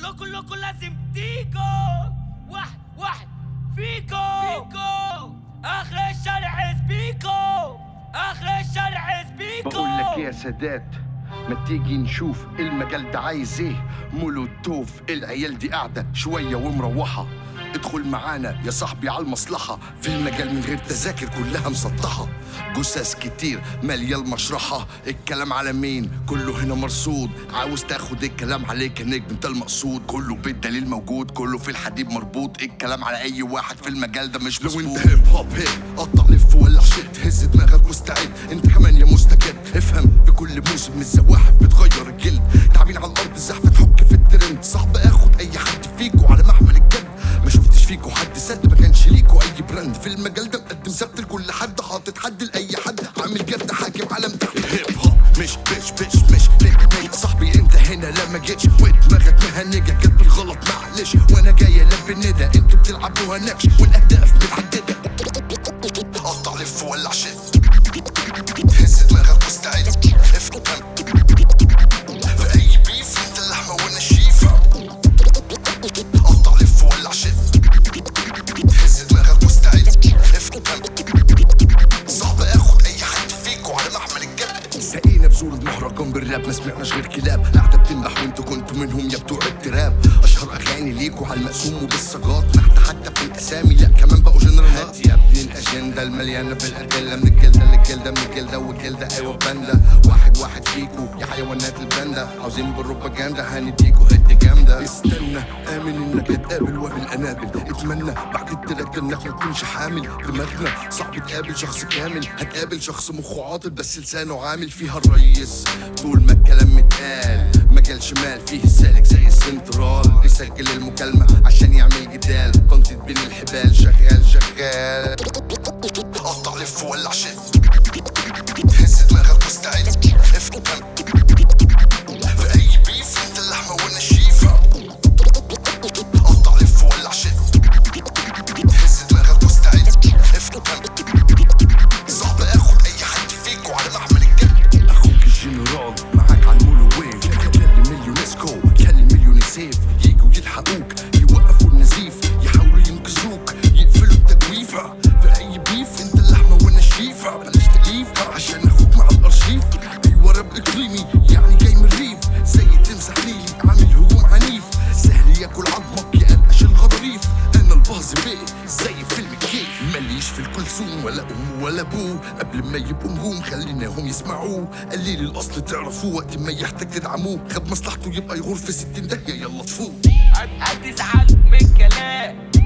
كلكم لازم تيجوا واحد واحد فيكو اخر الشارع سبيكو اخر الشارع سبيكو. بقول لك يا سادات، ما تيجي نشوف المجال ده عايز ايه. مولوتوف العيال دي قاعدة شوية ومروحة، ادخل معانا يا صاحبي على المصلحة. في المجال من غير تذاكر كلها مسطحة، جثث كتير مالية المشرحة. الكلام على مين؟ كله هنا مرصود. عاوز تاخد الكلام عليك يا نجم انت المقصود. كله بالدليل موجود، كله في الحديد مربوط. الكلام على اي واحد في المجال ده مش مظبوط. لو انت هيب هوب قطع لف ولع شت، هز دماغك مستعد انت كمان يا مستجد. افهم في كل موسم من الزواحف بتغير الجلد. تعبين على الارض زحفة تحك في الترند. صعب اخد اي حد فيكو على محمل الجد. ما شفتش فيكو حد سد، ما كانش ليكو اي براند. في المجال ده مقدم سبت لكل حد، حاطط حد لاي حد. عامل جد حاكم عالم تحت الهيب هوب. مش مش صاحبي انت هنا لما جيتش ودماغك مهنجة جت بالغلط معلش. وانا جاي البي الندى انتوا بتلعبوها نكش والاهداف متحددة. قطع لف ولع شت، هز دماغك مستعد. افهم في اي بيف انت اللحمة وانا الشيفة. قطع لف ولع شت، هز دماغك مستعد. افهم صعب اخد اي حد فيكو على محمل الجد. سقينا بزور المهرجان بالراب، ما سمعناش غير كلاب قاعدة بتنبح وانتوا كنتوا منهم يا بتوع التراب. اشهر اغاني ليكوا على المقسوم وبالسجات، نحت حتى في الاسامي لا كمان بقوا جنرالات. يا ابني الاجنده المليانه بالادله، من الجلده للجلده من الجلده والجلده. ايوه باندا واحد واحد فيكو يا حيوانات الباندا. عاوزين بالروباجندا هنديكوا هد جامده. استنى امن انك تقابل وبالانابل. اتمنى بعد التراك ده انك ما تكونش حامل دماغنا. صعب تقابل شخص كامل، هتقابل شخص مخه عاطل بس لسانه عامل. فيها الريس طول ما الكلام متقال، مجال شمال فيه سالك زي السنترال. يسجل المكالمة عشان يعمل جدال، تنطيط بين الحبال شغال. قطع لف ولع شت، هز دماغك مستعد. افهم في اي بيف انت اللحمة وانا الشيفة. قطع لف ولع شت، هز دماغك مستعد. افهم صعب اخد اي حد فيكو على محمل الجد. اخوك الجنرال معاك على المولو ويف. كلم اليونسكو كلم اليونيسيف، يجوا يلحقوك يوقفوا النزيف. يحاولوا ينقذوك يقفلوا التجويفة. في اي بيف انت اللحمة وانا الشيفة. بلاش تأليف عشان اخوك مع الارشيف. ايوه راب اقليمي يعني جاي من الريف، زي تمسح ليلي عامل هجوم عنيف. سهل ياكل عظمك يقلقش الغضاريف. انا الباظ بيه زي فيلم كيف. ماليش في الكلثوم ولا ام ولا ابوه. قبل ما يبقوا نجوم خليناهم يسمعوه. قليل الاصل تعرفوه وقت ما يحتاج تدعموه. خد مصلحته يبقى يغور في 60 داهية يلا طفوه. هتزعل من كلام